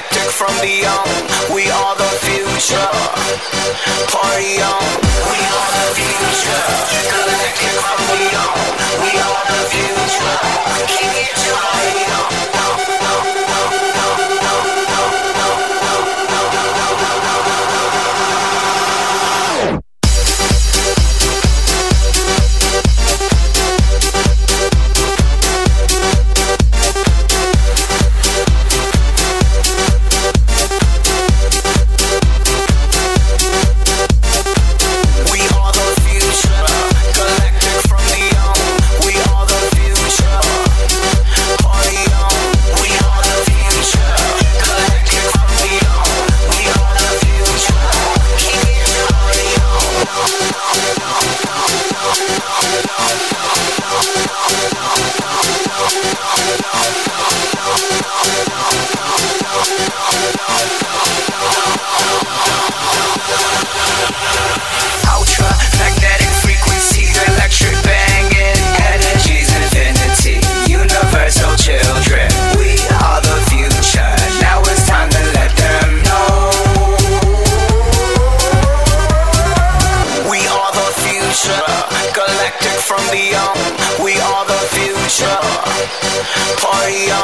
galactic from beyond. We are the future. Party on. We are the future. Galactic from beyond. We are the future. Keep it to party on. Galactic from beyond, we are the future. Party on.